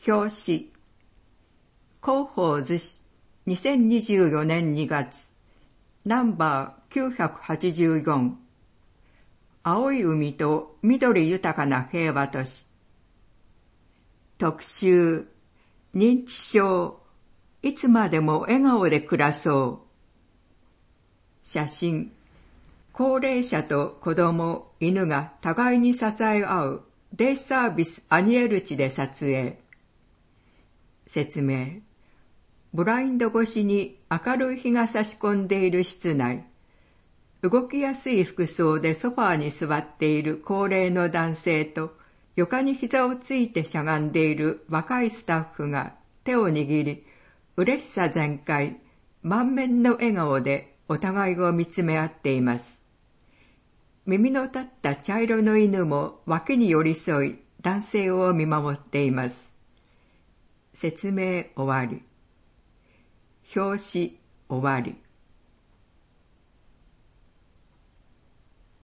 表紙広報図紙2024年2月ナンバー984青い海と緑豊かな平和都市特集認知症いつまでも笑顔で暮らそう写真高齢者と子供、犬が互いに支え合うデイサービスアニエル地で撮影説明ブラインド越しに明るい日が差し込んでいる室内動きやすい服装でソファーに座っている高齢の男性と床に膝をついてしゃがんでいる若いスタッフが手を握り嬉しさ全開満面の笑顔でお互いを見つめ合っています耳の立った茶色の犬も脇に寄り添い男性を見守っています説明終わり表紙終わり